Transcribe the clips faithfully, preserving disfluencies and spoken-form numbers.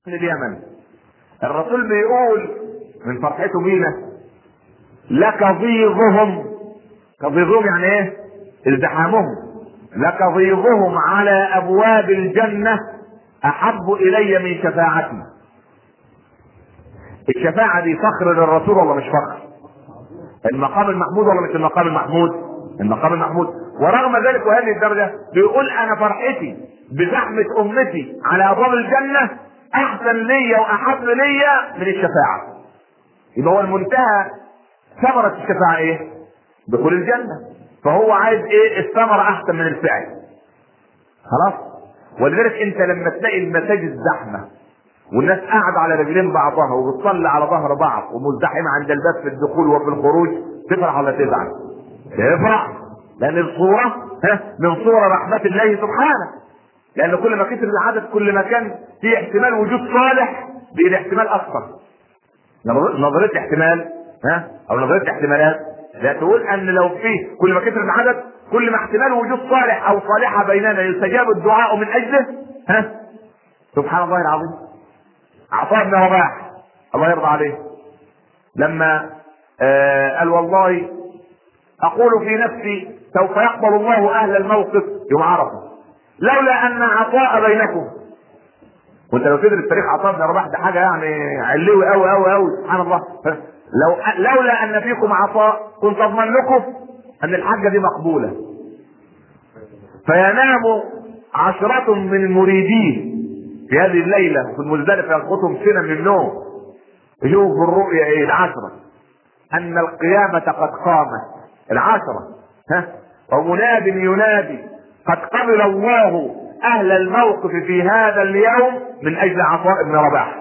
اليمن. الرسول بيقول من فرحته بينا: لكظيظهم، كظيظهم يعني ايه؟ ازدحامهم. لكظيظهم على ابواب الجنة احب الي من شفاعتي. الشفاعة دي فخر للرسول ولا مش فخر؟ المقام المحمود ولا مش المقام المحمود؟ المقام المحمود. ورغم ذلك وهذه الدرجة بيقول: انا فرحتي بزحمة امتي على ابواب الجنة احسن ليا واحب ليا من الشفاعة. يبقى هو المنتهى ثمرة الشفاعة ايه؟ دخول الجنة. فهو عايز ايه؟ الثمرة احسن من الفعل. خلاص. ولذلك انت لما تلاقي المساجد زحمة والناس قاعدة على رجلين بعضها وبتصلي على ظهر بعض ومزدحمة عند الباب في الدخول وفي الخروج، تفرح ولا تزعل؟ تفرح، لان الصورة من صور رحمة الله سبحانه. لان كل ما كتر العدد كل ما كان في احتمال وجود صالح بالاحتمال اكثر. نظرية احتمال ها او نظرية احتمالات لا تقول ان لو فيه كل ما كتر العدد كل ما احتمال وجود صالح او صالحة بيننا يستجاب الدعاء من اجله. ها سبحان الله العظيم. عطاء بن رباح الله يرضى عليه لما آه قال: والله اقول في نفسي سوف يقبل الله اهل الموقف يوم عرفه لولا ان عطاء بينكم. وانت لو تدرس تاريخ عطاء بن رباح ده حاجه يعني علوي قوي قوي قوي سبحان الله. لو لولا ان فيكم عطاء كنت اضمن لكم ان الحاجه دي مقبوله. فينام عشرة من المريدين في هذه الليله في المزدلفه يلقطهم سنه من النوم يشوفوا في الرؤيا ايه؟ العشره ان القيامه قد قامت. العشره ها ومناد ينادي: قد قبل الله اهل الموقف في هذا اليوم من اجل عطاء بن رباح.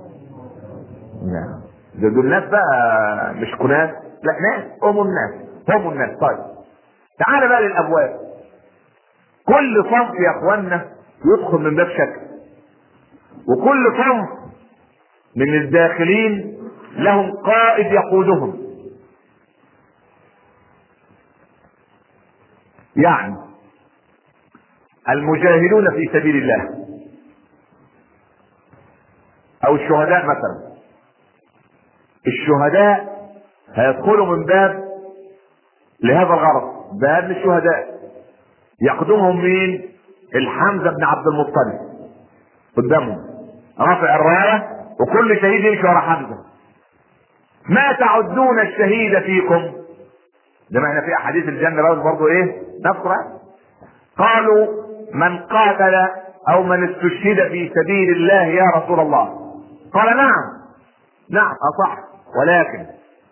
ده دول الناس بقى مش كناس، لا ناس هم الناس هم الناس. طيب تعال بقى للابواب. كل صنف يا اخوانا يدخل من باب شكل، وكل صنف من الداخلين لهم قائد يقودهم. يعني المجاهدون في سبيل الله او الشهداء مثلا، الشهداء هيدخلوا من باب لهذا الغرض، باب الشهداء. يقدمهم مين؟ الحمزة بن عبد المطلب قدامهم رافع الراية، وكل شهيد يمشي ورا حمزة. ما تعدون الشهيد فيكم؟ ده معنى في احاديث الجنة برضه ايه نذكر. قالوا: من قاتل او من استشهد في سبيل الله يا رسول الله. قال: نعم نعم اصح، ولكن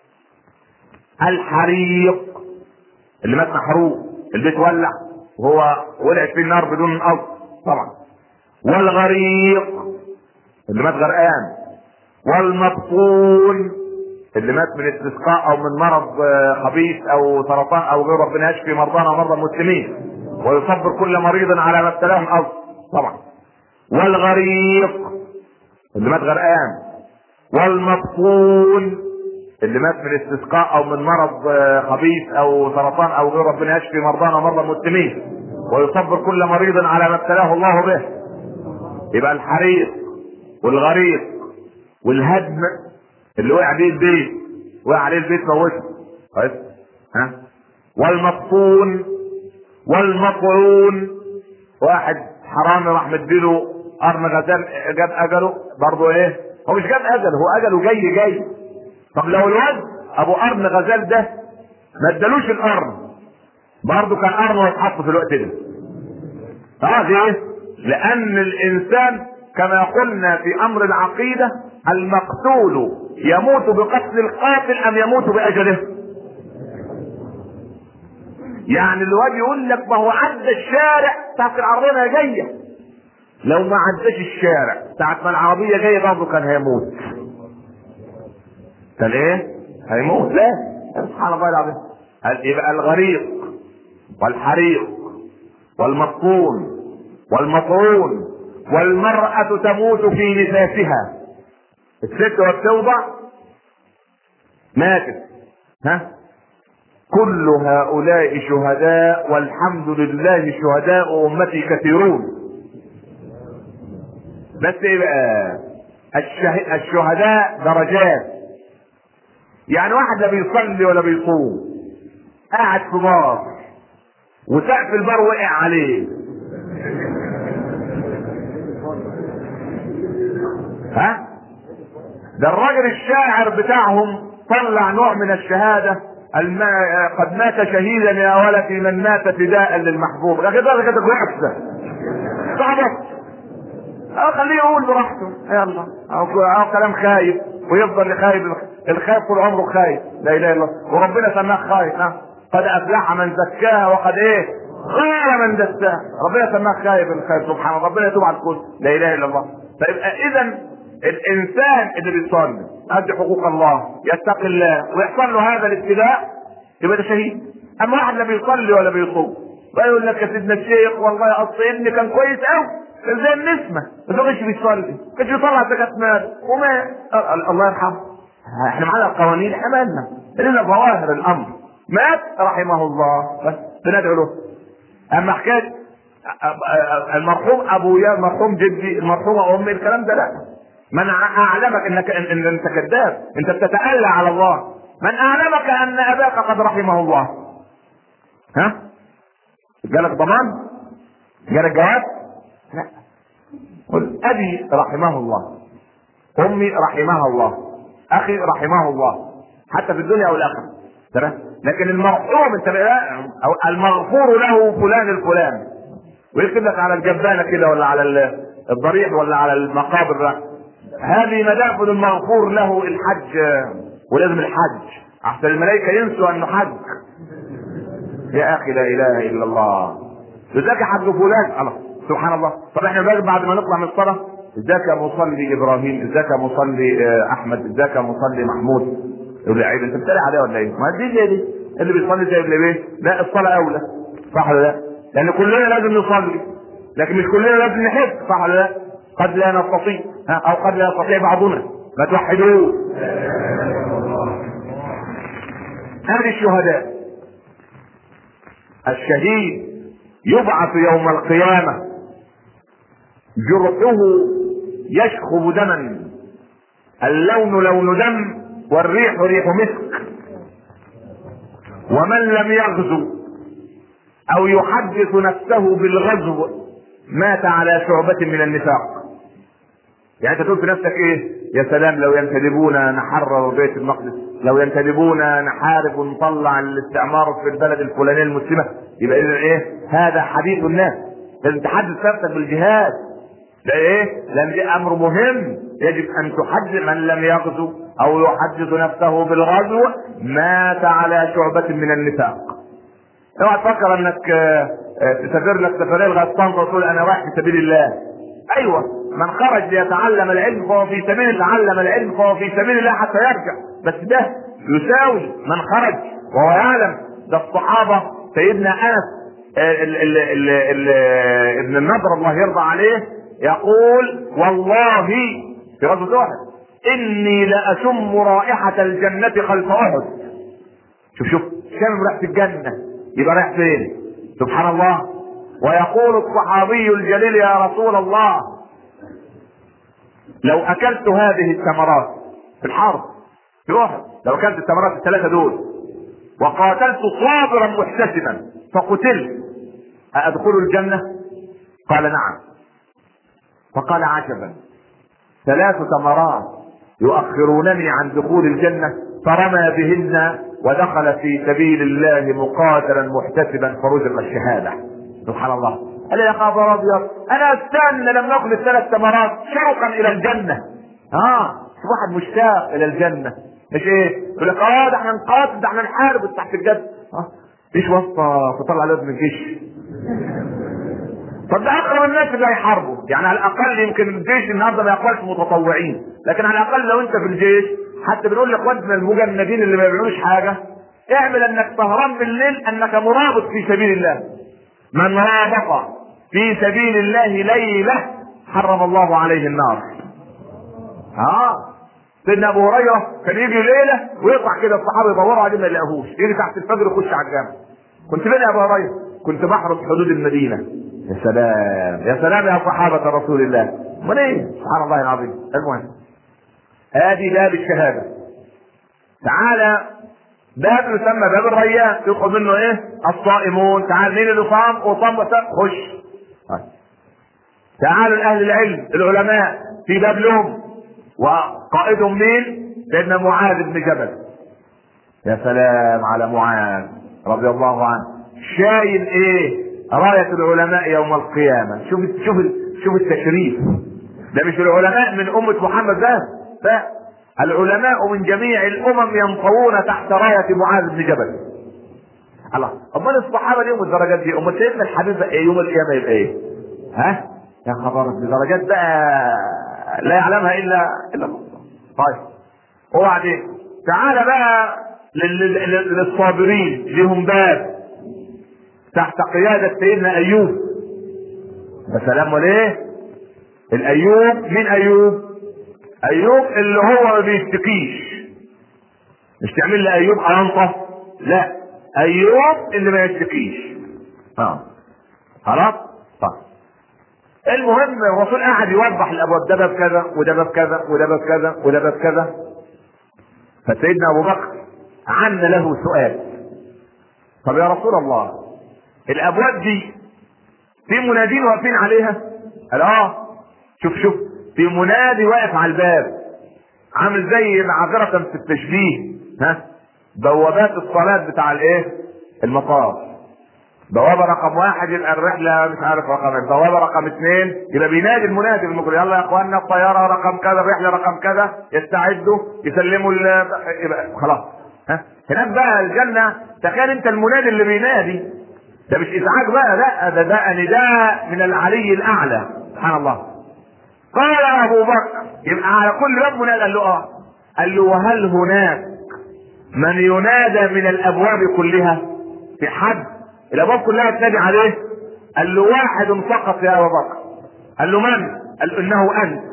الحريق اللي مات محروق، البيت ولع وهو ولعت فيه النار بدون قصد طبعا، والغريق اللي مات غرقان، والمبطون اللي مات من استسقاء او من مرض خبيث او سرطان او غيره، ربنا يشفي مرضانا ومرضى المسلمين ويصبر كل مريض على ما ابتلاه من قصد طبعا، والغريق اللي مات غرقان، والمبطون اللي مات من استسقاء او من مرض خبيث او سرطان او غيره، ربنا يشفي مرضانا ومرضى المسلمين ويصبر كل مريض على ما ابتلاه الله به. يبقى الحريق والغريق والهدم اللي وقع بيه البيت، وقع عليه البيت موته طيب ها، والمبطون والمطعون، واحد حرامي راح مديله قرن غزال جاب اجله برضه ايه؟ هو مش جاب اجله، هو اجله جاي جاي. طب لو الواد ابو قرن غزال ده ما ادالوش القرن برضه كان قرنه يتحط في الوقت ده. اه ليه؟ لان الانسان كما قلنا في امر العقيده: المقتول يموت بقتل القاتل ام يموت باجله. يعني الواد يقول لك: ما هو عدى الشارع ساعة العربية جاية، لو ما عداش الشارع ساعة ما العربية جاية برضه كان هيموت. كان ايه؟ هيموت. لا سبحان الله العظيم. يبقى الغريق والحريق والمطعون والمطعون، والمرأة تموت في نفاسها. الست وبتوضع ماتت ها. كل هؤلاء شهداء والحمد لله شهداء امتي كثيرون. بس ايه بقى؟ الشه... الشهداء درجات. يعني واحد لا بيصلي ولا بيصوم، قاعد في بار وسقف البار وقع عليه، ها؟ ده الراجل الشاعر بتاعهم طلع نوع من الشهادة، الم... قد مات شهيدا يا ولدي من مات فداء للمحبوب. لكن ده كده وحشة صعبة. اه خليه يقول براحته يلا، او او كلام خايف ويفضل يخايف. الخايف طول عمره خايف، لا اله الا الله، وربنا سماه خايف. ها قد افلح من زكاها وقد ايه خير من دساها. ربنا سماه خايف الخايف سبحان الله. ربنا يتوب على الكل، لا اله الا الله. فيبقى اذا الانسان اللي بيصلي ادي حقوق الله، يتقي الله ويحصل له هذا الابتلاء، يبقى ده شهيد. اما واحد لا بيصلي ولا بيصوم ويقول لك يا سيدنا الشيخ والله اصل ابني كان كويس قوي زي النسمه، بس ما كانش بيصلي، كانش بيطلع زكاه مال وما الله يرحمه. احنا معانا القوانين، احنا مالنا، لنا ظواهر الامر. مات رحمه الله بس بندعو له. اما حكايه المرحوم ابويا، المرحوم جدي، المرحومه امي، الكلام ده لا. من اعلمك انك ان انت كذاب، انت بتتألى على الله. من اعلمك ان اباك قد رحمه الله؟ ها جالك ضمان؟ جالك جواب؟ لا. قل ابي رحمه الله، امي رحمها الله، اخي رحمه الله، حتى في الدنيا والاخره. تمام. لكن المرحوم انت او المغفور له فلان الفلان، ويكتب لك على الجبانه كده ولا على الضريح ولا على المقابر، هذه مدافن المغفور له الحج، ولازم الحج احسن الملائكه ينسوا انه حج. يا اخي لا اله الا الله، ازيك حج فلان؟ الله سبحان الله. طب احنا بعد ما نطلع من الصلاه ازيك يا مصلي ابراهيم، ازيك يا مصلي احمد، ازيك يا مصلي محمود؟ يقول لي عيب انت بتتريق عليه ولا ايه؟ ما دي زي دي اللي بيصلي زي اللي بيه. لا الصلاه اولى، صح ولا لا؟ لان كلنا لازم نصلي، لكن مش كلنا لازم نحب، صح ولا لا؟ قد لا نستطيع او قد لا يستطيع بعضنا. ما توحدوه. هذه الشهداء. الشهيد يبعث يوم القيامة جرحه يشخب دما، اللون لون دم والريح ريح مسك. ومن لم يغزو او يحدث نفسه بالغزو مات على شعبة من النفاق. يعني انت تقول في نفسك ايه؟ يا سلام لو ينتدبونا نحرر بيت المقدس، لو ينتدبونا نحارب ونطلع الاستعمار في البلد الفلانيه المسلمه. يبقى اذا ايه؟ هذا حديث الناس. لازم تحدث نفسك بالجهاد. ده ايه؟ لان ده امر مهم، يجب ان تحدث. من لم يغزو او يحدث نفسه بالغزو مات على شعبة من النفاق. اوعى تفكر انك تسافر لك سفريه لغايه طنطا وتقول انا رايح في سبيل الله. ايوه، من خرج ليتعلم العلم فهو في سبيل تعلم العلم فهو في سبيل الله حتى يرجع. بس ده يساوي من خرج وهو يعلم. ده الصحابه سيدنا انس ال ال ال ال ابن النضر الله يرضى عليه يقول والله في غزوه احد اني لاشم رائحه الجنه خلف احد. شوف شوف شم ريحه الجنه، يبقى رايح فين؟ سبحان الله. ويقول الصحابي الجليل يا رسول الله لو اكلت هذه الثمرات في الحرب في احد، لو اكلت الثمرات الثلاثه دول وقاتلت صابرا محتسبا فقتلت أأدخل الجنة؟ قال نعم. فقال عجبا، ثلاث ثمرات يؤخرونني عن دخول الجنة، فرمى بهن ودخل في سبيل الله مقاتلا محتسبا فرزق الشهادة. سبحان الله. قال يا خبر ابيض، انا استنى لما اكل الثلاث ثمرات شوقا الى الجنة. اه واحد مشتاق الى الجنة، مش ايه يقول لك اه ده احنا نقاتل، ده احنا نحارب تحت الجد. اه ايش واسطه تطلع على ابن الجيش؟ طب ده اقرب الناس اللي هيحاربوا. يعني على الاقل يمكن الجيش النهارده ما يقبلش متطوعين، لكن على الاقل لو انت في الجيش حتى بنقول لاخواتنا المجندين اللي ما بيعملوش حاجه اعمل انك سهران بالليل انك مرابط في سبيل الله. من رابط في سبيل الله ليله حرم الله عليه النار. اه سيدنا ابو هريره كان يجي ليله ويطلع كده الصحابه يدوروا عليه ما يلاقوهوش، يجي تحت الفجر يخش على الجامع. كنت فين يا ابو هريره؟ كنت بحرس حدود المدينه. يا سلام يا سلام يا صحابه رسول الله. امال ايه؟ سبحان الله العظيم. المهم ادي باب الشهاده. تعالى باب يسمى باب الريان، يدخل منه ايه؟ الصائمون. تعال مين اللي صام وصام وسام؟ خش. تعالوا الاهل العلم العلماء في باب لهم، وقائدهم مين؟ سيدنا معاذ بن جبل. يا سلام على معاذ رضي الله عنه، شايل ايه؟ راية العلماء يوم القيامة. شوف شوف شوف التشريف ده. مش العلماء من امة محمد بس، لا، العلماء من جميع الامم ينطوون تحت راية معاذ بن جبل. الله، امال الصحابة ليهم الدرجات دي؟ امال سيدنا الحبيب ايه يوم القيامة يبقى ايه؟ ها؟ يا خبر، الدرجات بقى لا يعلمها الا الا الله. طيب وبعدين تعالى بقى للصابرين، لهم باب تحت قيادة سيدنا ايوب. يا سلام. وليه الايوب؟ مين ايوب؟ ايوب اللي هو ما بيشتكيش. مش تعمل لي ايوب انطه، لا، ايوب اللي ما يشتكيش. اه خلاص. طيب المهم الرسول قاعد يوضح الابواب، ده باب كذا وده باب كذا وده باب كذا وده باب كذا. فسيدنا ابو بكر عن له سؤال: طب يا رسول الله، الابواب دي في منادين واقفين عليها؟ قال اه. شوف شوف في منادي واقف على الباب، عامل زي معذرة في التشبيه، ها، بوابات الصلاة بتاع الايه؟ المطار. بوابة رقم واحد يبقى الرحلة مش عارف رقم، بوابة رقم اثنين يبقى بينادي المنادي المقول: يلا يا اخواننا الطيارة رقم كذا، الرحلة رقم كذا، يستعدوا يسلموا يبقى خلاص. ها، هناك بقى الجنة تخيل انت المنادي اللي بينادي ده مش ازعاج بقى، لا، ده ده نداء من العلي الاعلى سبحان الله. قال ابو بكر يبقى على كل باب منادى. قال له اه. قال له: وهل هناك من ينادى من الابواب كلها؟ في حد الابواب كلها تنادي عليه؟ قال له: واحد فقط يا ابو بكر. قال له: من؟ قال له: انه انت.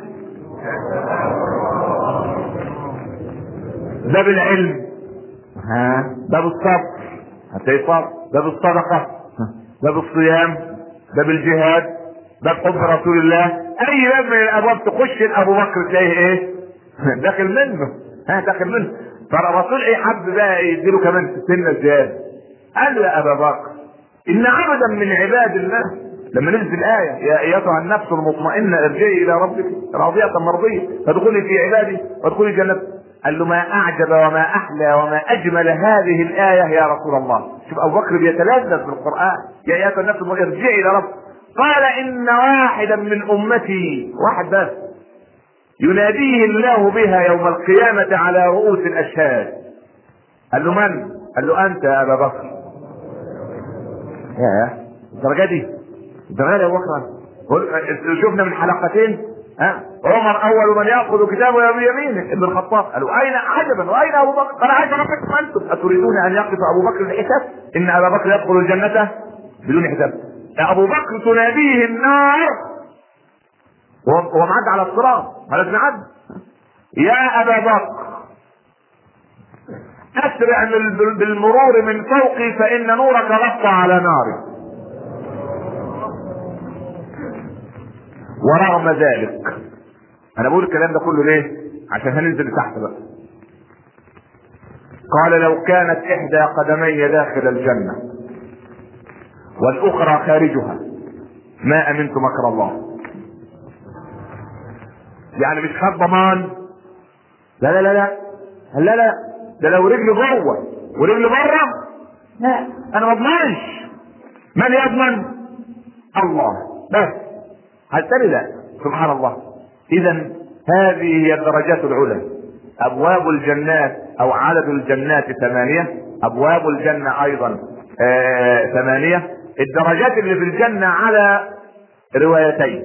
باب العلم، ها، باب الصبر، هتلاقي صبر، باب الصدقه، باب الصيام، باب الجهاد، باب حب رسول الله. اي باب من الابواب تخش ابو بكر تلاقيه ايه؟ داخل منه، ها، داخل منه. فالرسول ايه حب بقى يديله كمان سنه زياده. قال له: يا ابا بكر، ان عبدا من عباد الله، لما نزل الايه: يا ايتها النفس المطمئنه ارجعي الى ربك راضيه مرضيه فادخلي في عبادي وادخلي جنتي. قال له: ما اعجب وما احلى وما اجمل هذه الايه يا رسول الله. شوف ابو بكر بيتلذذ بالقران: يا ايتها النفس المطمئنه ارجعي الى ربك. قال: ان واحدا من امتي، واحد بس، يناديه الله بها يوم القيامه على رؤوس الاشهاد. قال له: من؟ قال له: انت يا ابا بكر. يا الدرجه دي، الدرجه دي يا ابو بكر. شفنا من حلقتين، ها، عمر اول من ياخذ كتابه بيمينه ابن الخطاب. قالوا: اين عجبا واين ابو بكر؟ قال: عايز ربكم انتم اتريدون ان يقف ابو بكر الحساب؟ ان ابا بكر يدخل الجنه بدون حساب. ابو بكر تناديه النار وهو معدي على الصراط، لازم يعدي. يا ابا بكر اسرع بالمرور من فوقي فان نورك غطى على ناري. ورغم ذلك، انا بقول الكلام ده كله ليه؟ عشان هننزل لتحت بقى. قال: لو كانت احدى قدمي داخل الجنة والاخرى خارجها ما امنت مكر الله. يعني مش خد ضمان، لا لا لا لا لا لا، ده لو رجل جوه ورجل بره، لا، انا ما اضمنش. من يضمن؟ الله بس. هالتالي لا، سبحان الله. اذا هذه هي الدرجات العلى. ابواب الجنات او عدد الجنات ثمانية، ابواب الجنة ايضا آه ثمانية. الدرجات اللي في الجنة على روايتين.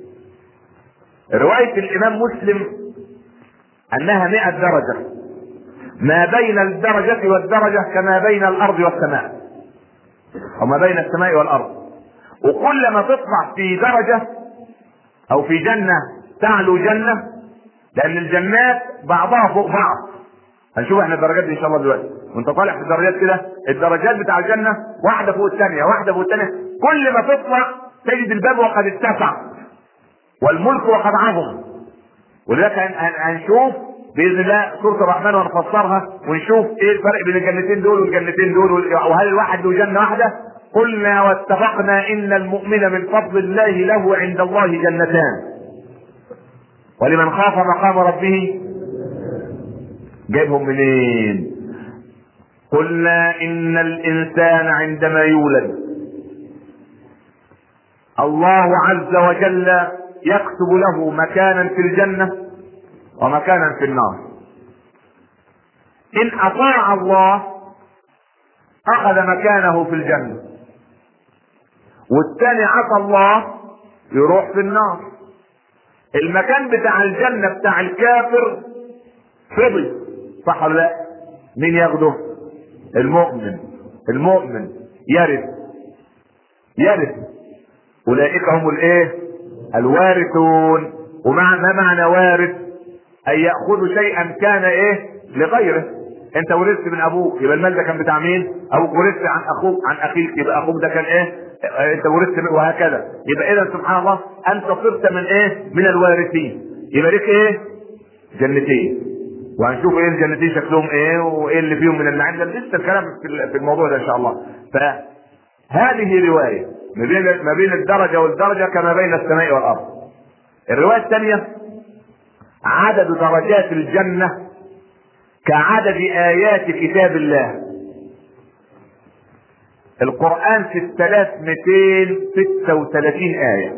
رواية الامام مسلم انها مئة درجة، ما بين الدرجة والدرجة كما بين الارض والسماء، او ما بين السماء والارض. وكل ما تطلع في درجة او في جنة تعلو جنة، لان الجنات بعضها فوق بعض. هنشوف احنا الدرجات دي ان شاء الله دلوقتي وانت طالع في الدرجات كده. الدرجات بتاع الجنة واحدة فوق الثانية، واحدة فوق الثانية. كل ما تطلع تجد الباب وقد اتسع، والملك وقد عظم. ولذلك هنشوف باذن الله سوره الرحمن ونفسرها ونشوف ايه الفرق بين الجنتين دول والجنتين دول، وهل الواحد له جنه واحده. قلنا واتفقنا ان المؤمن من فضل الله له عند الله جنتان ولمن خاف مقام ربه. جايبهم منين؟ قلنا ان الانسان عندما يولد الله عز وجل يكتب له مكانا في الجنة ومكانا في النار. ان اطاع الله اخذ مكانه في الجنة، والثاني عصى الله يروح في النار. المكان بتاع الجنة بتاع الكافر فضي، صح ولا لا؟ مين ياخده؟ المؤمن. المؤمن يرث يرث اولئك هم الايه؟ الوارثون. ومعنى ما معنى وارث؟ ان ياخذ شيئا كان ايه لغيره. انت ورثت من ابوك، يبقى المال ده كان بتاع مين؟ ابوك. ورثت عن اخوك عن اخيك، يبقى اخوك ده كان ايه؟ انت ورثت، وهكذا. يبقى اذا سبحان الله انت صرت من ايه؟ من الوارثين. يبقى لك ايه؟ جنتين. وهنشوف ايه الجنتين شكلهم ايه وايه اللي فيهم من النعيم. ده لسه الكلام في الموضوع ده ان شاء الله. فهذه روايه ما بين ما بين الدرجه والدرجه كما بين السماء والارض. الروايه الثانيه عدد درجات الجنه كعدد ايات كتاب الله. القرآن ستة آلاف ومئتين وستة وثلاثين آية.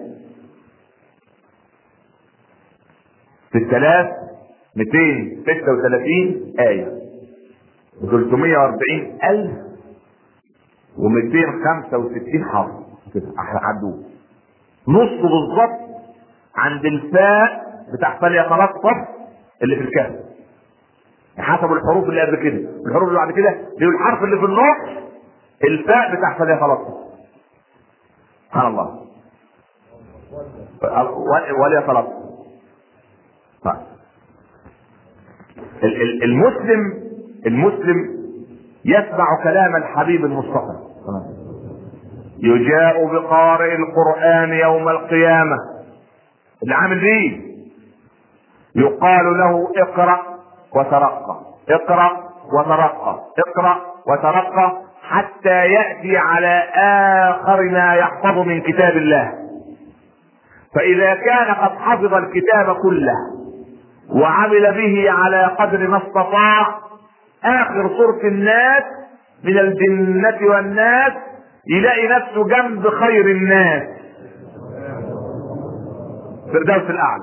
ستة آلاف ومئتين وستة وثلاثين آية وثلاثمائة وأربعين ألف ومئتين وخمسة وستين حرف كده عدوه. نص بالظبط عند الفاء بتاع فليتلطف اللي في الكهف. حسب الحروف اللي قبل كده، الحروف اللي بعد كده دي الحرف اللي في النص الفاء بتاع فليتلطف. سبحان الله. وليتلطف. المسلم المسلم يسمع كلام الحبيب المصطفى. يجاء بقارئ القرآن يوم القيامة اللي عامل بيه، يقال له اقرأ وترقى، اقرأ وترقى، اقرأ وترقى، حتى يأتي على آخر ما يحفظ من كتاب الله. فإذا كان قد حفظ الكتاب كله وعمل به على قدر ما استطاع، آخر سورة الناس من الجنة والناس يلاقي نفسه جنب خير الناس فردوس الأعلى.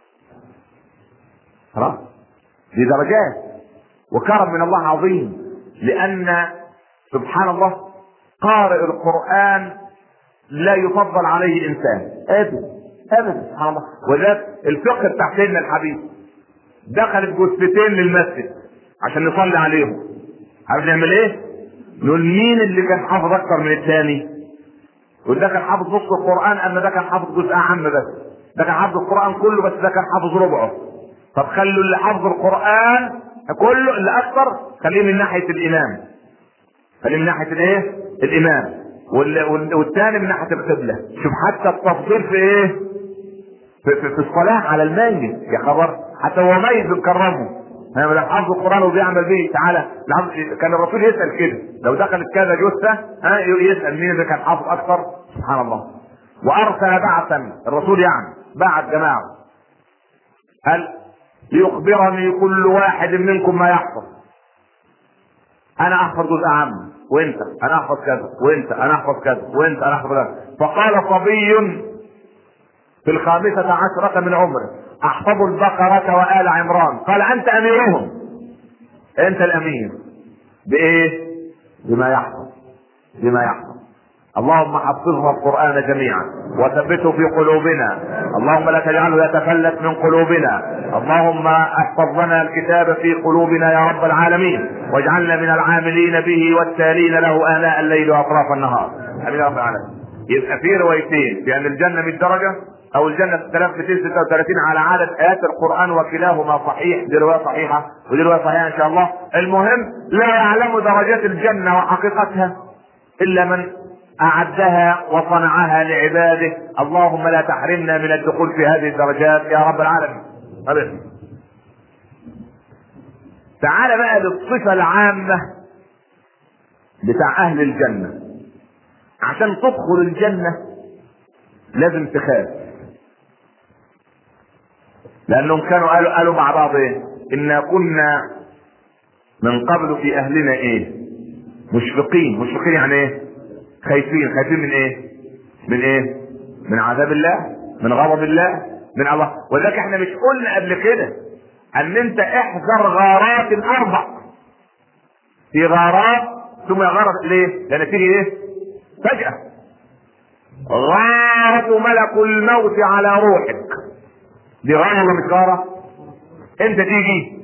خلاص، دي درجات وكرم من الله عظيم. لأن سبحان الله قارئ القرآن لا يفضل عليه انسان ابدا ابدا. سبحان الله. وذات الفقه بتاع سيدنا الحبيب دخلت جثتين للمسجد عشان نصلي عليهم. عارف نعمل ايه؟ نقول مين اللي كان حافظ اكتر من الثاني؟ وده كان حافظ نص القرآن، اما ده كان حافظ جزء اعم بس. ده كان حافظ القرآن كله بس ده كان حافظ ربعه. طب خلوا اللي حافظ القرآن كله اللي اكثر خليه من ناحية الامام، خليه من ناحية الايه؟ الامام، والثاني من ناحية القبلة. شوف حتى التفضيل في ايه؟ في, في, في الصلاة على الميت يا خبر. حتى هو ميت بنكرمه. انا لو حافظ القرآن وبيعمل به تعالى، كان الرسول يسأل كده لو دخلت كذا جثة ها يسأل مين اللي كان حافظ اكثر. سبحان الله. وارسل بعثا، الرسول يعني بعث جماعة قال ليخبرني كل واحد منكم ما يحفظ. انا احفظ جزء عام وانت انا احفظ كذا وانت انا احفظ كذا وانت انا احفظ كذا. فقال صبي في الخامسة عشرة من عمره احفظ البقرة وآل عمران. قال انت اميرهم، انت الامير. بايه؟ بما يحفظ، بما يحفظ. اللهم حفظنا القرآن جميعا وثبته في قلوبنا. اللهم لا تجعله يتفلت من قلوبنا. اللهم احفظ لنا الكتاب في قلوبنا يا رب العالمين، واجعلنا من العاملين به والتالين له آناء الليل واطراف النهار. امين يا رب العالمين. يبقى في روايتين بان الجنة مية درجة او الجنة ستة آلاف ومئتين وستة وثلاثين على عدد ايات القرآن، وكلاهما صحيح. دي رواية صحيحة ودي رواية صحيحة ان شاء الله. المهم لا يعلم درجات الجنة وحقيقتها الا من اعدها وصنعها لعباده. اللهم لا تحرمنا من الدخول في هذه الدرجات يا رب العالمين. طيب. تعال بقى للصفة العامة بتاع اهل الجنة. عشان تدخل الجنة لازم تخاف، لانهم كانوا قالوا قالوا مع بعض ايه؟ انا كنا من قبل في اهلنا ايه؟ مشفقين. مشفقين يعني ايه؟ خايفين. خايفين من ايه؟ من ايه؟ من عذاب الله، من غضب الله، من الله. ولذلك احنا مش قلنا قبل كده ان انت احذر غارات الاربع. في غارات ثم غارة ليه؟ لان تيجي ايه؟ فجأة. غارة ملك الموت على روحك، دي غارة ولا مش غارة؟ انت تيجي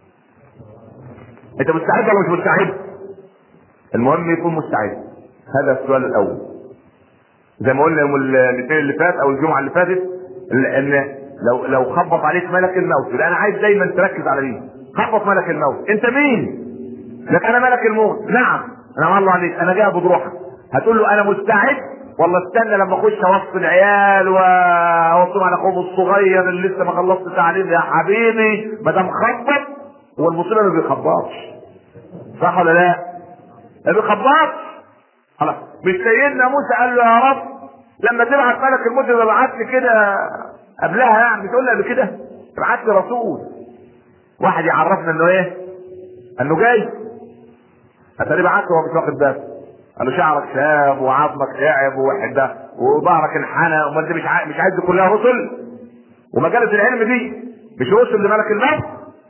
انت مستعد ولا مش مستعد؟ المهم يكون مستعد. هذا السؤال الاول. زي ما قلنا يوم الاثنين اللي فات او الجمعه اللي فاتت، ان لو لو خبط عليك ملك الموت، لا انا عايز دايما تركز على دي. خبط ملك الموت، انت مين؟ لك انا ملك الموت. نعم انا الله عليك، انا جاي بروحك. هتقول له انا مستعد والله استنى لما اخش وسط العيال واوصيهم على اخوهم الصغير اللي لسه ما خلصت تعليم؟ يا حبيبي ما دام خبط، هو المصيبه ما بيخبطش، صح ولا لا؟ ما بيخبطش. خلاص. مش سيدنا موسى قال له يا رب لما تبعت ملك الموت يبقى ابعت لي كده قبلها، يعني بتقول لي قبل كده ابعت لي رسول واحد يعرفنا انه ايه؟ انه جاي. اتاري بعته وهو مش واخد باله. قال له شعرك شاب وعظمك تعب ووحده وظهرك انحنى، وما انت مش عايز مش عايز دي كلها رسل؟ ومجالس العلم دي مش رسل لملك الموت؟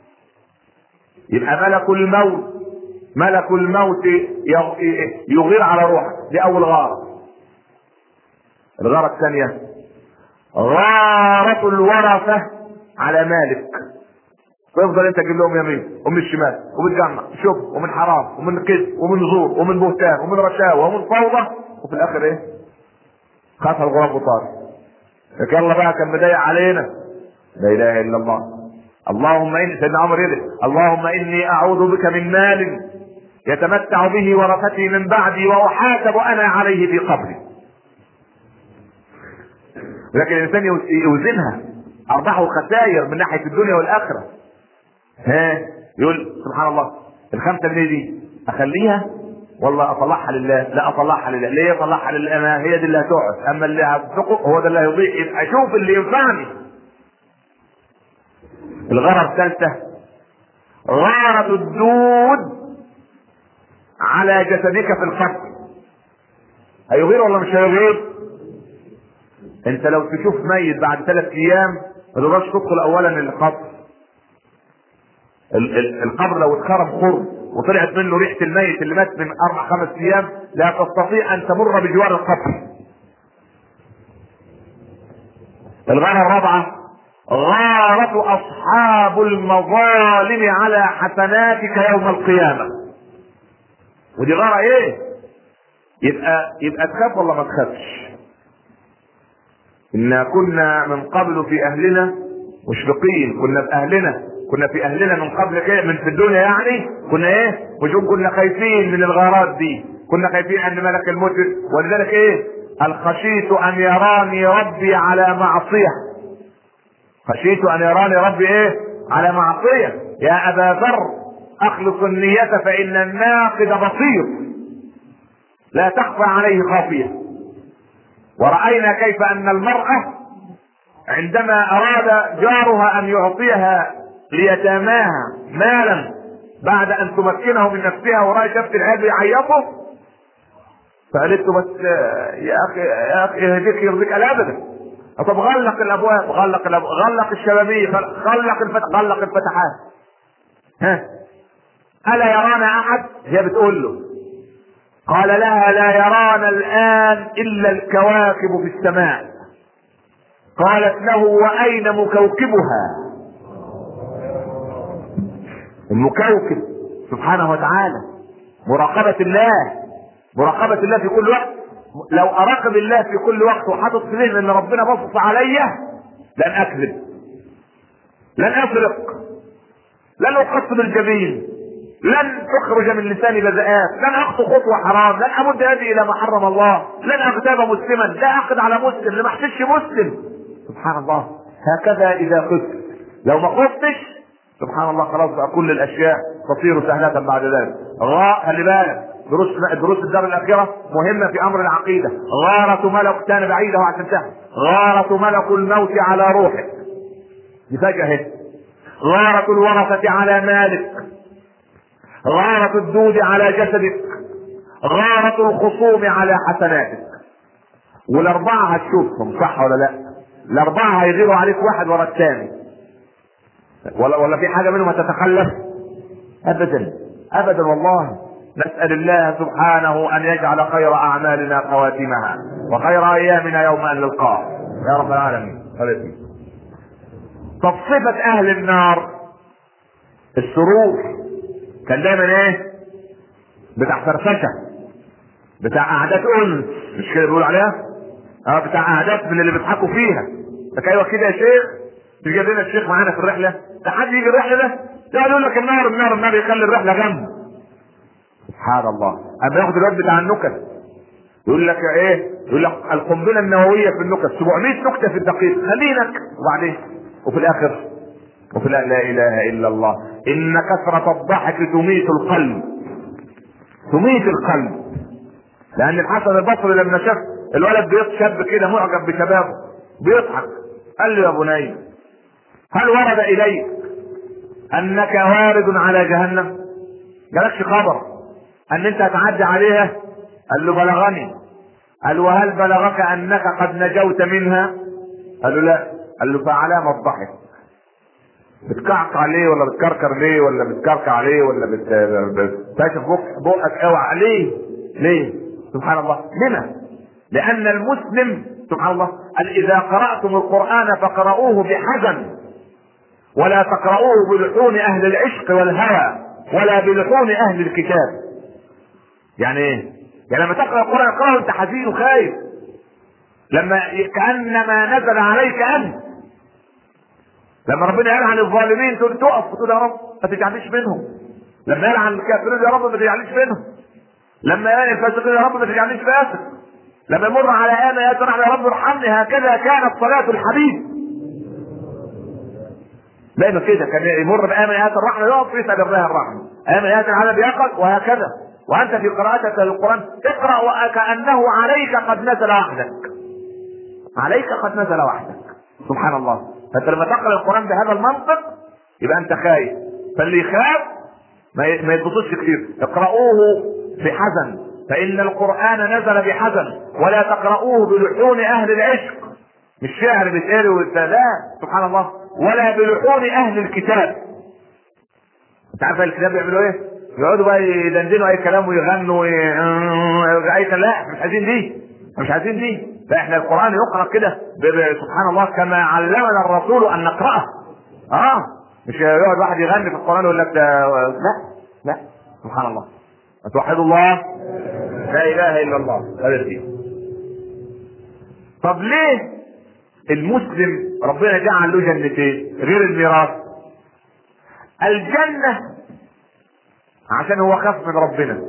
يبقى ملك الموت ملك الموت يغير على روحك. دي اول غارة. الغارة الثانية غارة الورثة على مالك. تفضل انت تجيب لهم يمين ومن الشمال وبتجمع شبه ومن حرام ومن كذب ومن زور ومن بهتان ومن رشاوى ومن فوضى، وفي الاخر ايه؟ خاف الغراب وطار. لك يلا بقى كان مضايق علينا. لا اله الا الله. اللهم اني سيدنا عمر يدعي اللهم اني اعوذ بك من مال يتمتع به ورثتي من بعدي واحاسب انا عليه في قبري. لكن الانسان يوزنها ارباح وخسائر من ناحيه الدنيا والاخره. ها يقول سبحان الله الخمسه جنيه دي اخليها والله اطلعها لله؟ لا اطلعها لله. ليه اطلعها لله؟ انا هي دي اللي هتقعد، اما اللي هتفقه هو ده اللي هيضيع. يبقى اشوف اللي ينفعني. الغرض الثالثه غرض الدود على جسدك في القبر. هيغير ولا مش هيغير؟ انت لو تشوف ميت بعد ثلاث ايام ما تقدرش تدخل اولا القبر. القبر لو اتخرم خرم وطلعت منه ريحه الميت اللي مات من اربع خمس ايام لا تستطيع ان تمر بجوار القبر. الغارة الرابعة غارة اصحاب المظالم على حسناتك يوم القيامة. ودي غارة ايه؟ يبقى يبقى تخاف ولا ما تخافش؟ إنا كنا من قبل في أهلنا مشفقين. كنا في أهلنا كنا في أهلنا من قبل كده من في الدنيا، يعني كنا إيه؟ وشوف كنا خايفين من الغارات دي. كنا خايفين أن ملك الموت. ولذلك إيه؟ خشيت أن يراني ربي على معصية. خشيت أن يراني ربي إيه؟ على معصية. يا أبا ذر أخلص النية فإن الناقد بصير لا تخفى عليه خافية. ورأينا كيف أن المرأة عندما أراد جارها أن يعطيها ليتاماها مالا بعد أن تمكنه من نفسها ورأي شفت العيال يعيطوا فقالت له بس يا أخي يا أخي يهديك يرضيك الأبدا. طب غلق الأبواب غلق الأبواب غلق الشبابيك غلق الفتح غلق الفتحات. ها ألا يرانا أحد؟ هي بتقول له. قال لها لا يرانا الآن إلا الكواكب في السماء. قالت له وأين مكوكبها؟ المكوكب سبحانه وتعالى مراقبة الله. مراقبة الله في كل وقت. لو أراقب الله في كل وقت وحاطط في ذهني ان ربنا بصص عليا لن أكذب، لن أسرق، لن أقص بالجبين، لن تخرج من لساني بذاءات، لن اخطو خطوه حرام، لن امد يدي الى ما حرم الله، لن اغتاب مسلما، لا اعقد على مسلم، لما احسش مسلم. سبحان الله. هكذا اذا خفت. لو ما خفتش سبحان الله خلاص بقى كل الاشياء تصير سهله بعد ذلك. غاء خلي بالك، دروس دروس الدار الاخره مهمه في امر العقيده. غارة ملك كان بعيده وعشان تحت، غارة ملك الموت على روحك، دي فجأة اهي. غارة الورثة على مالك، غارة الدود على جسدك، غارة الخصوم على حسناتك. والاربعه هتشوفهم صح ولا لا؟ الاربعه هيغيروا عليك واحد ورا الثاني، ولا ولا في حاجه منهم هتتخلف؟ ابدا ابدا والله. نسال الله سبحانه ان يجعل خير اعمالنا خواتمها وخير ايامنا يوم ان نلقاه يا رب العالمين. طب صفه اهل النار السرور، كان دايما ايه؟ بتاع فرفشه، بتاع قعدات انس، مش كده بيقول عليها؟ اه بتاع قعدات من اللي بيضحكوا فيها. فكايوه كده يا شيخ، تيجي لنا الشيخ معانا في الرحله، ده حد يجي الرحله ده يقعد يقول لك النار النار النار، يخلي الرحله جنبه. سبحان الله. اما ياخد الواد بتاع النكت يقول لك ايه؟ يقول لك القنبله النوويه في النكت، سبعمية نكته في الدقيقه، خلينك وبعدين وفي الاخر وفي الآخر لا اله الا الله. ان كثره الضحك تميت القلب، تميت القلب. لان الحسن البصري لما شاف الولد بيشاب كده معجب بشبابه بيضحك، قال له يا بني هل ورد اليك انك وارد على جهنم؟ جالكش خبر ان انت هتعدي عليها؟ قال له بلغني. قال وهل بلغك انك قد نجوت منها؟ قال له لا. قال له فعلامة الضحك؟ بتكعكع ليه ولا بتكركر ليه ولا بتكركع عليه ولا بتكشف بقك اوعى ليه؟ ليه؟ سبحان الله. لما؟ لان المسلم سبحان الله قال اذا قرأتم القرآن فقرأوه بحزن ولا تقرأوه بلحون اهل العشق والهوى ولا بلحون اهل الكتاب. يعني ايه؟ يعني لما تقرأ القرآن اقرأه وانت حزين وخايف، لما كأنما نزل عليك انت. لما ربنا يلعن الظالمين تقول تقف وتقول يا رب ما تجعلنيش منهم. لما يلعن الكافرين يا رب ما تجعلنيش منهم. لما يلعن الفاسقين يا رب ما تجعلنيش فاسق. لما يمر على آية يا رب ارحمني. هكذا كانت صلاة الحبيب دايما كده، كان يمر بآيات الرحمة يقف يسأل الله الرحمة، آيات العذاب يقف، وهكذا. وأنت في قراءتك للقرآن اقرأ وكأنه عليك قد نزل وحدك، عليك قد نزل وحدك. سبحان الله. فأنت لما تقرأ القرآن بهذا المنطق يبقى أنت خايف، فاللي يخاف ما يتبسطش كتير. اقرأوه بحزن فإن القرآن نزل بحزن ولا تقرأوه بلحون أهل العشق، مش شعر بتقري والسادات سبحان الله، ولا بلحون أهل الكتاب. انت عارف الكتاب بيعملوا ايه؟ يقعدوا بقى يدندنوا اي كلام ويغنوا اي كلام. لا مش عايزين دي، مش عايزين دي. فاحنا القرآن يقرأ كده سبحان الله كما علمنا الرسول ان نقرأه. اه مش يقعد واحد يغني في القرآن ويقول لك لا لا سبحان الله. توحدوا الله لا اله الا الله. هذا فيه. طب ليه المسلم ربنا جعل له جنتين غير الميراث؟ الجنة عشان هو خاف من ربنا،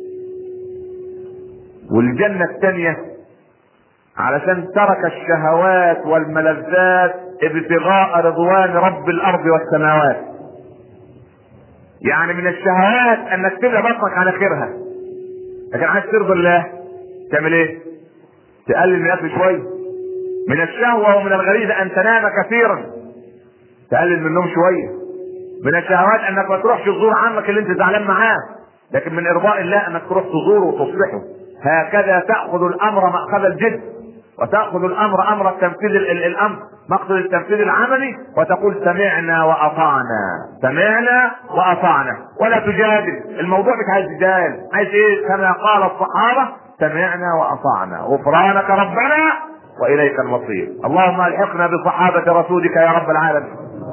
والجنة الثانية علشان ترك الشهوات والملذات ابتغاء رضوان رب الارض والسماوات. يعني من الشهوات انك تبقى بطنك على خيرها، لكن عايز ترضي الله تعمل ايه؟ تقلل من الاكل شويه. من الشهوة ومن الغريزة ان تنام كثيرا، تقلل من النوم شويه. من الشهوات انك ما تروحش تزور عمك اللي انت زعلان معاه، لكن من ارضاء الله انك تروح تزوره وتصلحه. هكذا تاخذ الامر ماخذ الجد، وتاخذ الامر امر التنفيذ الامر مقصد التنفيذ العملي، وتقول سمعنا واطعنا، سمعنا واطعنا، ولا تجادل. الموضوع مش عايز جدال، عايز ايه؟ كما قال الصحابه سمعنا واطعنا غفرانك ربنا واليك المصير. اللهم الحقنا بصحابه رسولك يا رب العالمين.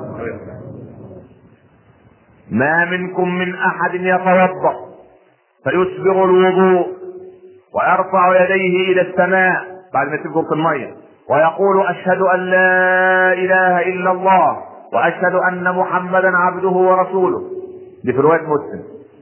ما منكم من احد يتوضا فيسبغ الوضوء ويرفع يديه الى السماء بعد ما يسيب الميه ويقول اشهد ان لا اله الا الله واشهد ان محمدا عبده ورسوله. دي في روايه مسلم.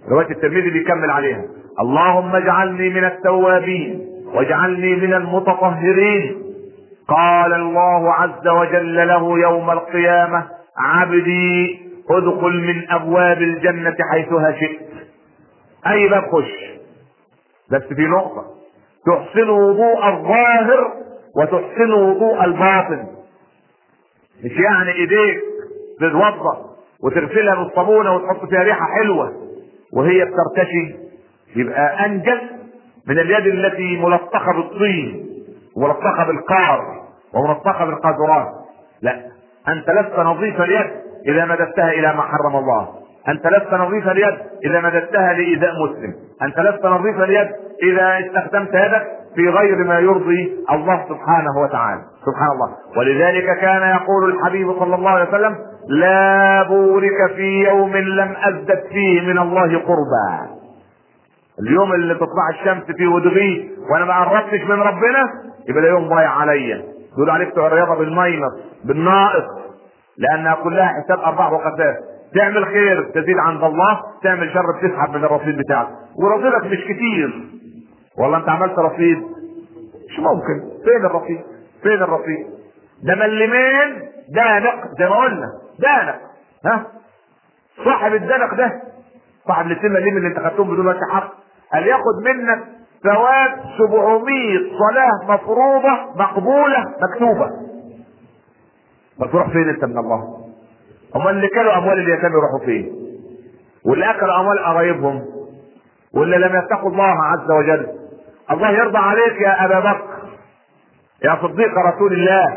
رواية الترمذي بيكمل عليها: اللهم اجعلني من التوابين واجعلني من المتطهرين. قال الله عز وجل له يوم القيامة: عبدي ادخل من ابواب الجنة حيثها شئت، اي باب خش، بس في نقطة: تحسن وضوء الظاهر وتحسن وضوء الباطن. مش يعني ايديك تتوضا وتغسلها بالصابونه وتحط فيها ريحه حلوه وهي بترتشي، يبقى انجز من اليد التي ملطخه بالطين وملطخه بالقار وملطخه بالقاذورات. لا، انت لست نظيف اليد اذا مددتها الى ما حرم الله، انت لست نظيف اليد اذا مددتها لايذاء مسلم، انت لست نظيف اليد اذا استخدمت يدك في غير ما يرضي الله سبحانه وتعالى. سبحان الله. ولذلك كان يقول الحبيب صلى الله عليه وسلم: لا بورك في يوم لم ازدد فيه من الله قربا. اليوم اللي تطلع الشمس فيه وتغيب وانا ما قربتش من ربنا يبقى ده يوم ضايع عليا. يقول عليك بتوع الرياضه بالماينس بالناقص، لانها كلها حساب ارباح وخسائر. تعمل خير تزيد عند الله، تعمل شر بتسحب من الرصيد بتاعك، ورصيدك مش كتير. والله انت عملت رصيد مش ممكن. فين الرصيد؟ فين الرصيد؟ ده ملمين دانق زي ما قلنا، دانق. ها صاحب الدنق ده، صاحب الاثنين مليم اللي انت خدتهم بدون وجه حق، قال ياخد منك ثواب سبعمية صلاة مفروضة مقبولة مكتوبة. ما تروح فين انت من الله؟ هم اللي كانوا اموال اليتامى يروحوا فين؟ واللي اكلوا اموال قرايبهم، واللي لم يتقوا الله عز وجل. الله يرضى عليك يا ابا بكر يا صديق رسول الله،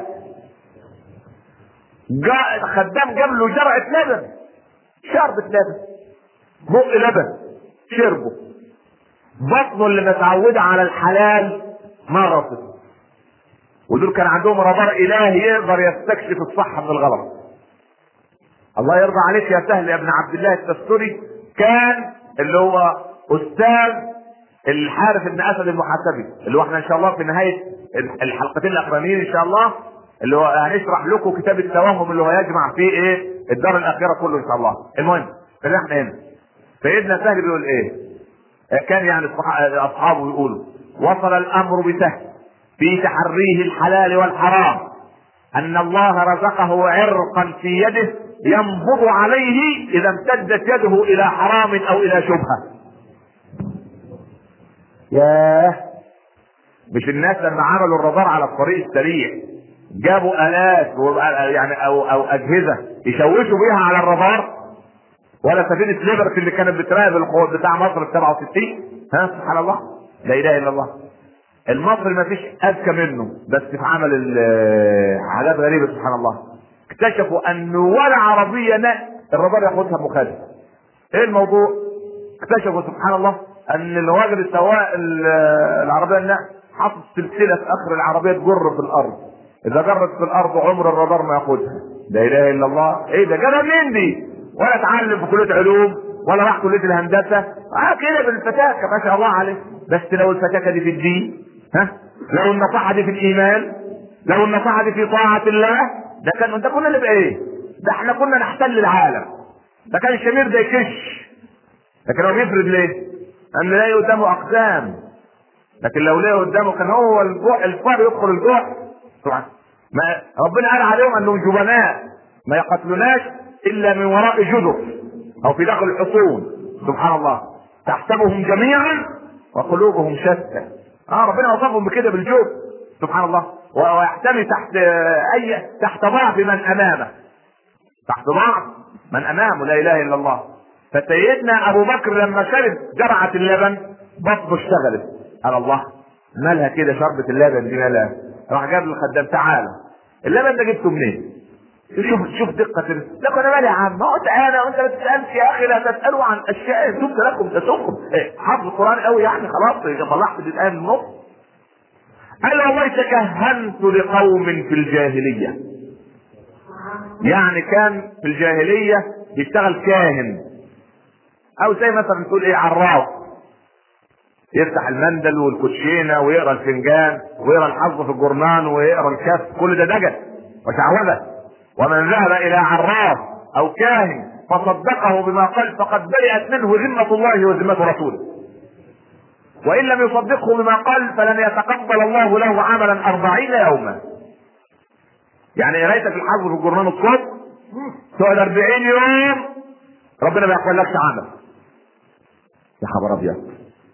جاء خدام جاب له جرعة لبن، شربة لبن، بق لبن شربه، بطنه اللي متعودة على الحلال مرضت. ودول كان عندهم رادار الهي يقدر يستكشف الصح من الغلط. الله يرضى عليك يا سهل يا ابن عبد الله التستري، كان اللي هو استاذ الحارث بن اسد المحاسبي، اللي هو احنا ان شاء الله في نهايه الحلقتين الاخرانيين ان شاء الله اللي هو هنشرح لكم كتاب التوهم اللي هو يجمع فيه ايه الدار الاخيره كله ان شاء الله. المهم خلينا احنا هنا. سيدنا سهل بيقول ايه؟ كان يعني اصحابه يقولوا: وصل الامر بسهل في تحريه الحلال والحرام ان الله رزقه عرقا في يده ينبض عليه اذا امتدت يده الى حرام او الى شبهه. ياه، مش الناس لما عملوا الرادار على الطريق السريع جابوا الات يعني او او اجهزه يشوشوا بيها على الرادار؟ ولا سفينه ليبرتي اللي كانت بتراقب القوات بتاع مصر في سبعة وستين؟ ها سبحان الله، لا اله الا الله. المصري ما فيش اذكى منه، بس في عمل حاجات غريبه سبحان الله. اكتشفوا ان ولا عربيه نقل الرادار ياخدها مخالف. ايه الموضوع؟ اكتشفوا سبحان الله ان الراجل سواق العربيه النقل حاطط سلسله في اخر العربيه تجر في الارض، اذا جرت في الارض عمر الرادار ما ياخدها. لا اله الا الله. ايه ده؟ جابها منين دي؟ ولا اتعلم في كليه علوم ولا راح كليه الهندسه، اه كده بالفتاكه ما شاء الله عليه. بس لو الفتاكه دي في الدين، ها لو النصيحه دي في الايمان، لو النصيحه دي في طاعه الله، ده كان ده كنا نبقى ايه؟ ده احنا كنا نحتل العالم. ده كان الشمير ده يكش، لكن هو بيفرد ليه؟ ان لا قدامه اقسام، لكن لو ليه قدامه كان هو الجوع الفار يدخل الجوع. طبعا ما ربنا قال عليهم انهم جبناء ما يقتلوناش الا من وراء جدر او في داخل الحصون. سبحان الله، تحسبهم جميعا وقلوبهم شتى. اه ربنا وصفهم بكده بالجود سبحان الله، ويحتمي تحت اي تحت ضعف من امامه، تحت ضعف من امامه. لا اله الا الله. فسيدنا ابو بكر لما شرب جرعه اللبن بطنه اشتغلت. قال الله مالها كده شربة اللبن دي مالها؟ راح جاب الخدام: تعالى اللبن ده جبته منين؟ شوف شوف دقة. لكن انا مالي يا عم، ما قلت انا وانت ما تسالش يا اخي، لا تسالوا عن اشياء تبت لكم تسوقكم. ايه حفظ القران قوي يعني خلاص طلعت بالايه من النص. قال والله تكهنت لقوم في الجاهليه، يعني كان في الجاهليه بيشتغل كاهن، او زي مثلا تقول ايه عراف، يفتح المندل والكوتشينه ويقرا الفنجان ويقرا الحظ في الجرنان ويقرا الكف، كل ده دجل وشعوذه. ومن ذهب الى عراف او كاهن فصدقه بما قال فقد برئت منه ذمة الله وذمة رسوله، وإن لم يصدقه بما قال فلن يتقبل الله له عملا أربعين يوما. يعني قرايتك الحظ في الجرنان الصوت تقعد أربعين يوم ربنا ما يقبلكش عمل. يا خبر ابيض،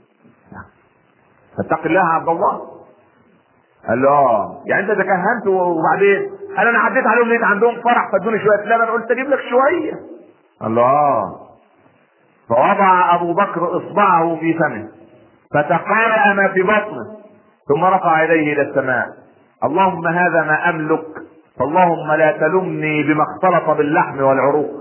فاتق الله يا عبد الله. قال له اه يعني انت تكهنت وبعدين قال انا عديت عليهم لقيت عندهم فرح فادوني شويه لبن قلت اجيب لك شويه. قال له اه. فوضع ابو بكر اصبعه في فمه فتقارأ ما في بطنه ثم رفع يديه الى السماء: اللهم هذا ما املك فاللهم لا تلمني بما اختلط باللحم والعروق.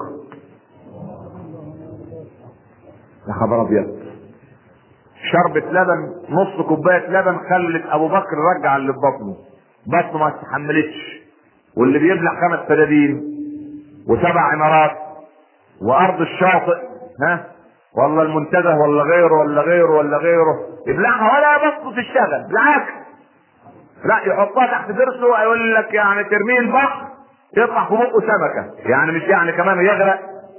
يا خبر ابيض، شربة لبن نص كوباية لبن خلت ابو بكر رجع اللي في بطنه، بطنه ما استحملتش، واللي بيبلع خمس فدادين وسبع عمارات وارض الشاطئ ها والله المنتزه ولا غيره ولا غيره ولا غيره يبلعها ولا بطنه تشتغل، بالعكس لا يحطها تحت ضرسه ويقول لك يعني ترميه البحر يطلع في بقه سمكة، يعني مش يعني كمان يغرق.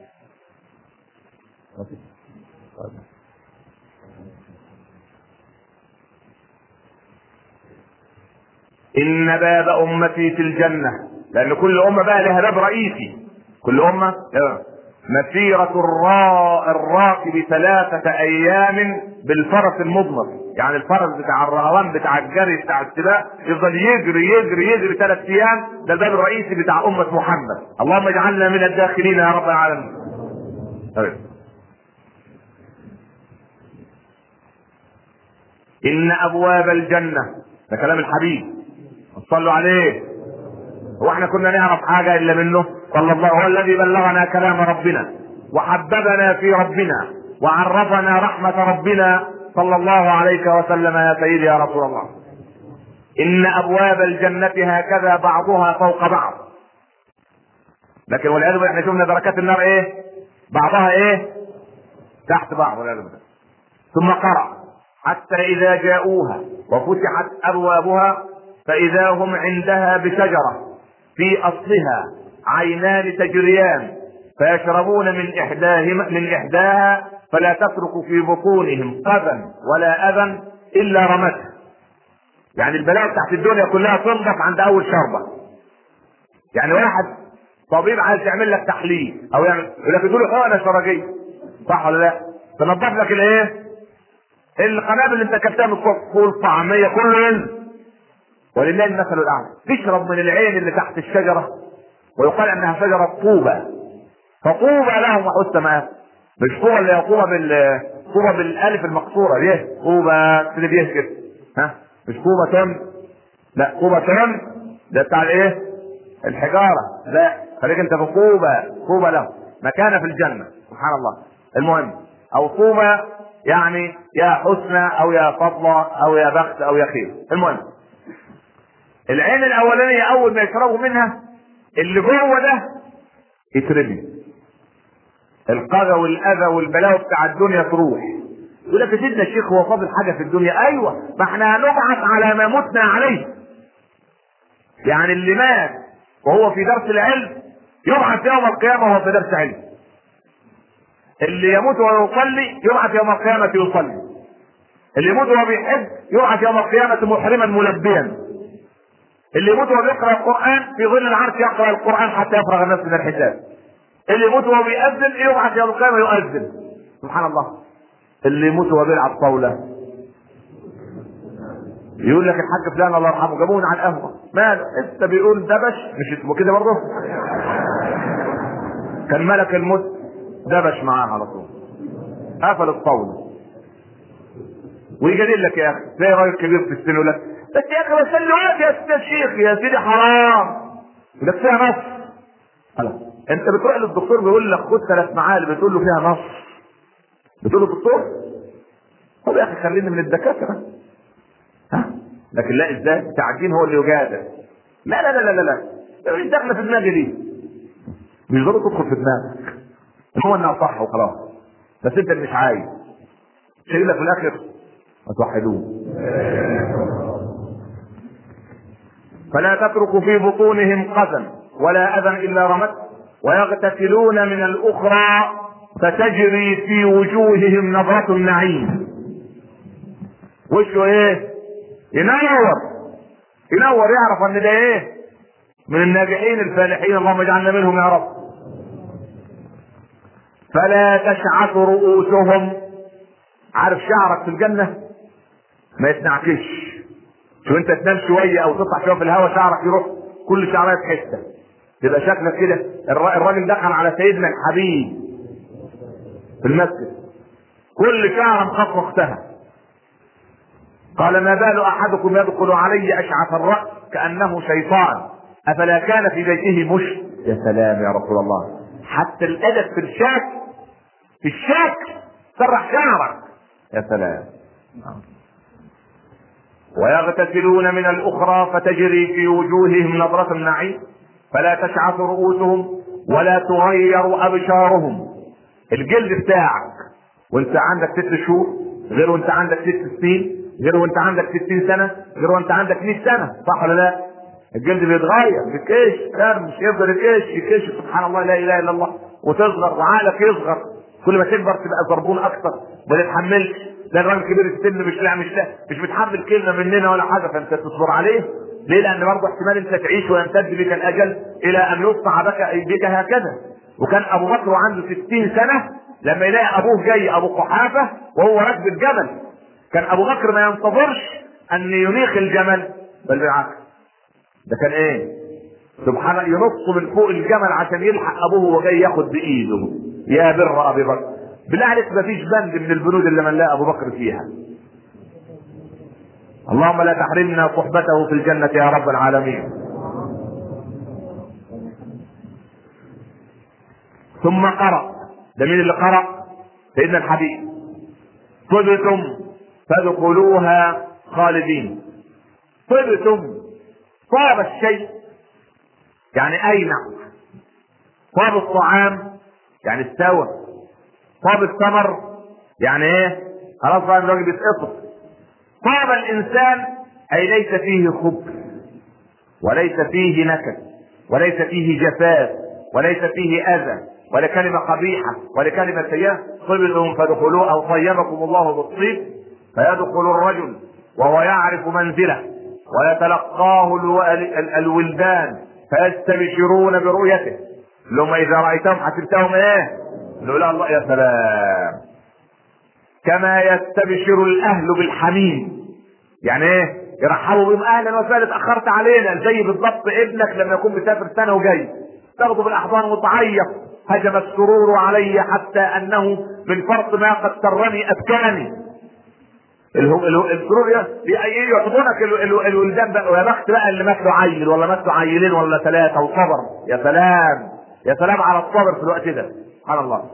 ان باب امتي في الجنة، لان كل امة بقى لها باب رئيسي، كل امة مسيرة الرا... الراكب ثلاثة ايام بالفرس المضمر، يعني الفرس بتاع الرهوان بتاع الجري بتاع السباق يفضل يجري يجري يجري ثلاث ايام، ده الباب الرئيسي بتاع امة محمد. اللهم اجعلنا من الداخلين يا رب العالمين. طيب. ان ابواب الجنة، ده كلام الحبيب صلوا عليه، هو احنا كنا نعرف حاجة الا منه صلى الله، هو الذي بلغنا كلام ربنا وحببنا في ربنا وعرفنا رحمة ربنا صلى الله عليك وسلم يا سيدي يا رسول الله. ان ابواب الجنة هكذا بعضها فوق بعض، لكن والعياذ بالله احنا شفنا دركات النار ايه؟ بعضها ايه؟ تحت بعض والعياذ بالله. ثم قرأ: حتى اذا جاءوها وفتحت ابوابها فاذا هم عندها بشجرة في اصلها عينان تجريان فيشربون من احداهما من احداها فلا تترك في بطونهم قذى ولا اذى الا رمته. يعني البلاء تحت الدنيا كلها تنضف عند اول شربة. يعني واحد طبيب عايز يعمل لك تحليل او يعني يقول لك ادوا له حقنه شرجيه، صح ولا لا؟ تنضف لك الايه؟ القنابل اللي انت كلتها من فوق الطعميه كله ينزل. ولله المثل الاعلى. تشرب من العين اللي تحت الشجره ويقال انها شجره طوبه، فطوبى لهم وحسن مآب. مش طوبى اللي هي طوبى بال طوبى بالالف المقصوره دي، طوبى كده دي كده ها، مش طوبى تن، لا طوبى تن ده بتاع الايه؟ الحجاره. لا خليك انت في طوبى، طوبى لهم مكانه في الجنه. سبحان الله. المهم او طوبى يعني يا حسنى او يا فضله او يا بخت او يا خير. المهم العين الاولانيه اول ما يشربوا منها اللي جوه ده يترمي، القذى والاذى والبلاوي بتاع الدنيا تروح. يقول لك يا سيدنا الشيخ هو فاضل حاجه في الدنيا؟ ايوه، ما احنا هنبعث على ما متنا عليه. يعني اللي مات وهو في درس العلم يبعث يوم القيامه وهو في درس علم، اللي يموت وهو يصلي يبعث يوم القيامه يصلي، اللي يموت وهو بيحج يبعث يوم القيامه محرما ملبيا، اللي يموت وهو بيقرا القران في ظل العرش يقرا القران حتى يفرغ الناس من الحجاب، اللي يموت وهو بيأذن يبعث يوم القيامه يؤذن. سبحان الله. اللي يموت وهو بيلعب طاوله يقول لك الحاج فلان الله يرحمه جابوه على القهوه، ماله انت بيقول دبش؟ مش اسمه كده برضه؟ كان ملك الموت دبش معاه على طول قفل الطاوله ويجادل لك يا اخي زي راجل كبير في السن يقول لك بس يا اخي بس الوقت يا سيدي الشيخ يا سيدي حرام ده فيها نص. خلاص انت بتروح للدكتور بيقول لك خد ثلاث معالق بتقول له فيها نص، بتقول له دكتور طب يا اخي خليني من الدكاتره ها، لكن لا ازاي بتاع الدين هو اللي يجادل؟ لا لا لا لا لا لا مش داخله في دماغي دي، مش ضروري تدخل في دماغك، هو انها صح وخلاص بس انت اللي مش عايز شايل لك في الاخر ما توحدوه. فلا تترك في بطونهم قذى ولا اذى الا رمت ويغتسلون من الاخرى فتجري في وجوههم نظرة النعيم. وشه ايه؟ ينور ينور يعرف ان ده ايه؟ من الناجحين الفالحين، اللهم اجعلنا منهم يا رب. فلا تشعث رؤوسهم. عارف شعرك في الجنة ما يتنعكش. شو انت تنام شوية او تطلع شوية في الهواء شعرك يروح كل شعرات حتة، تبقى شكلك كده. الراجل دخل على سيدنا الحبيب في المسجد كل شعر مخصص اختها، قال ما بال احدكم يدخل علي اشعث الرأس كأنه شيطان افلا كان في بيته مشت. يا سلام يا رسول الله، حتى الادب في الشاك في الشاك سرح شعرك. يا سلام. ويغتسلون من الاخرى فتجري في وجوههم نظرة النعيم فلا تشعث رؤوسهم ولا تغير ابشارهم. الجلد بتاعك وانت عندك ست شهور غير وانت عندك ست سنين غير وانت عندك ستين سنة غير وانت عندك مئة سنة، صح ولا لا؟ الجلد بيتغير، بيكش مش يفضل يكش يكش سبحان الله لا اله الا الله، وتصغر وعقلك يصغر، كل ما تكبر تبقى زربون اكثر ما تتحملش. ده الراجل كبير السن مش لا مش لا مش متحمل كلمه مننا ولا حاجه، فانت تصبر عليه ليه؟ لان برضه احتمال انت تعيش ويمتد بك الاجل الى ان يقطع بك بك هكذا. وكان ابو بكر وعنده ستين سنه لما يلاقي ابوه جاي ابو قحافه وهو راكب الجمل، كان ابو بكر ما ينتظرش ان ينيخ الجمل، بل بالعكس ده كان ايه؟ سبحان الله ينص من فوق الجمل عشان يلحق ابوه وهو جاي ياخد بايده. يا بر ابي بكر. بالله عليك ما فيش بند من البنود اللي من لا ابو بكر فيها. اللهم لا تحرمنا صحبته في الجنة يا رب العالمين. ثم قرأ، ده مين اللي قرأ؟ سيدنا الحبيب. طبتم فادخلوها خالدين. طبتم، طاب الشيء يعني اينع، طاب الطعام يعني استوى، طاب الثمر يعني ايه؟ خلاص بقى الراجل بيتقطع. طاب الانسان اي ليس فيه خبث وليس فيه نكد وليس فيه جفاف وليس فيه اذى ولا كلمه قبيحه ولا كلمه سيئه. طبتم فادخلوه او طيبكم الله بالطيب. فيدخل الرجل وهو يعرف منزله ويتلقاه الولدان فيستبشرون برؤيته. لما اذا رايتهم حسبتهم ايه؟ لولا الله. يا سلام. كما يستبشر الاهل بالحميم، يعني ايه؟ يرحبوا بهم اهلا وسهلا اتاخرت علينا، زي بالضبط ابنك لما يكون مسافر سنه وجاي تاخده بالاحضان وتعيط هجم السرور علي حتى انه من فرط ما قد سرني ابكاني. السرور يحضنك الولدان بقى، ويا بخت بقى اللي مات له عيل ولا مات له عيلين ولا ثلاثه وصبر. يا سلام يا سلام على الصبر في الوقت ده، سبحان الله.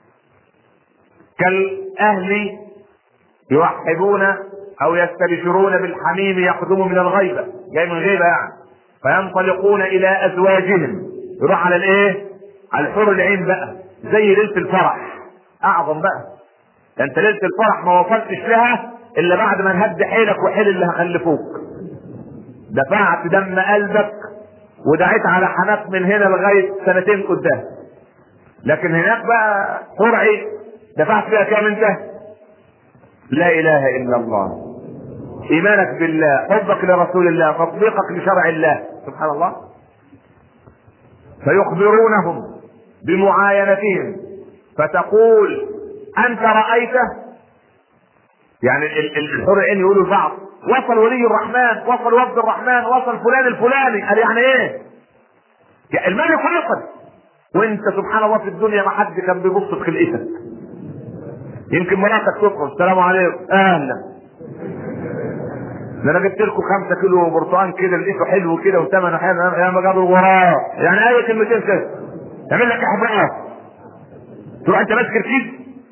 كالاهل يوحدون او يستبشرون بالحميم يقدم من الغيبه، جاي من غيبه يعني. فينطلقون الى ازواجهم، يروح على الايه؟ على الحور العين بقى، زي ليله الفرح اعظم بقى. ده انت ليله الفرح ما وصلتش لها الا بعد ما نهد حيلك وحيل اللي هخلفوك، دفعت دم قلبك ودعيت على حناك من هنا لغايه سنتين قدام. لكن هناك بقى قرعي دفعت فيها كام انت؟ لا اله الا الله، ايمانك بالله، حبك لرسول الله، تطبيقك لشرع الله، سبحان الله. فيخبرونهم بمعاينتهم فتقول انت رايته، يعني الحور العين يقولوا لبعض وصل ولي الرحمن، وصل وفد الرحمن، وصل فلان الفلاني. قال يعني ايه؟ يعني الملك وصل، وانت سبحان الله في الدنيا ما حد كان بيبص في خلقتك. يمكن مراتك تدخل السلام عليكم اهلا، ده انا جبت لكم خمسة كيلو برتقال كده لقيته حلو كده وثمنه حلو يا ما جابوا وراه، يعني اي كلمتين كده يعمل لك احباط. تروح انت ماسك الكيس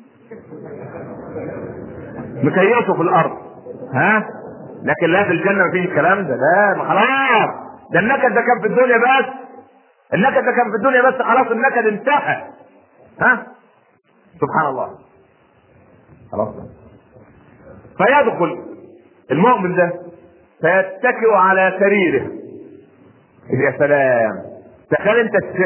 مكيفه في الارض، ها؟ لكن لا في الجنه مفيش الكلام ده، لا ما خلاص، ده النكد ده كان في الدنيا بس، النكد ده كان في الدنيا بس، خلاص النكد انتهى، ها؟ سبحان الله. خلاص. فيدخل المؤمن ده فيتكئ على سريره. يا سلام، تخيل انت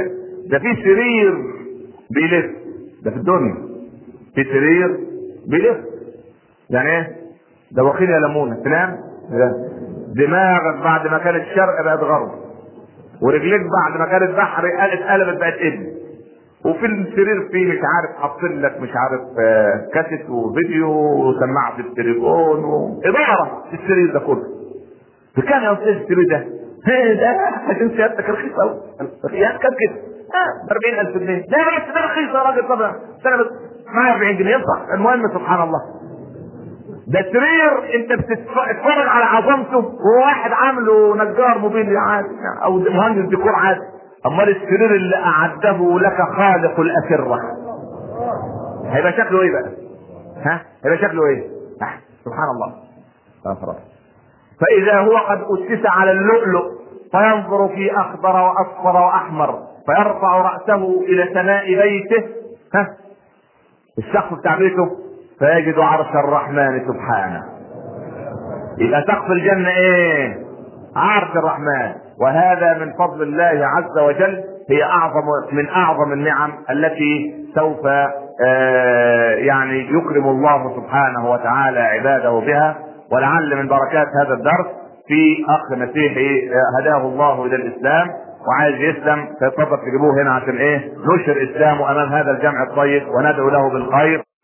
ده في سرير بيلف، ده في الدنيا في سرير بيلف. يعني ايه؟ ده وخيل يا لمونه تنام، دماغك بعد ما كانت شرق بقت غرب، ورجليك بعد ما كانت بحر اتقلبت بقت ابن، وفي السرير فيه مش عارف حاطين لك مش عارف كاسيت وفيديو وسماعه التليفون وإدارة السرير ده كله. بكام يا استاذ السرير ده؟ ده عشان سيادتك رخيص قوي، يعني كام كده؟ اه أربعين ألف جنيه. لا بس ده رخيص يا راجل، طبعا انا بس معايا أربعين جنيه ينفع. المهم سبحان الله، ده سرير انت بتتفرج على عظمته وواحد عامله نجار موبيل عادي او مهندس ديكور عادي. امال السرير اللي اعده لك خالق الاسره هيبقى شكله ايه بقى؟ ها هيبقى شكله ايه؟ اه. سبحان الله. اه. فاذا هو قد اسس على اللؤلؤ فينظر في اخضر واصفر واحمر، فيرفع راسه الى سماء بيته، ها السقف بتاع بيته، فيجد عرش الرحمن سبحانه. يبقى سقف الجنه ايه؟ عرش الرحمن. وهذا من فضل الله عز وجل، هي اعظم من اعظم النعم التي سوف آه يعني يكرم الله سبحانه وتعالى عباده بها. ولعل من بركات هذا الدرس في اخ مسيحي هداه الله الى الاسلام وعايز يسلم، فيتفضل تجيبوه هنا عشان ايه؟ نشر اسلامه امام هذا الجمع الطيب وندعو له بالخير.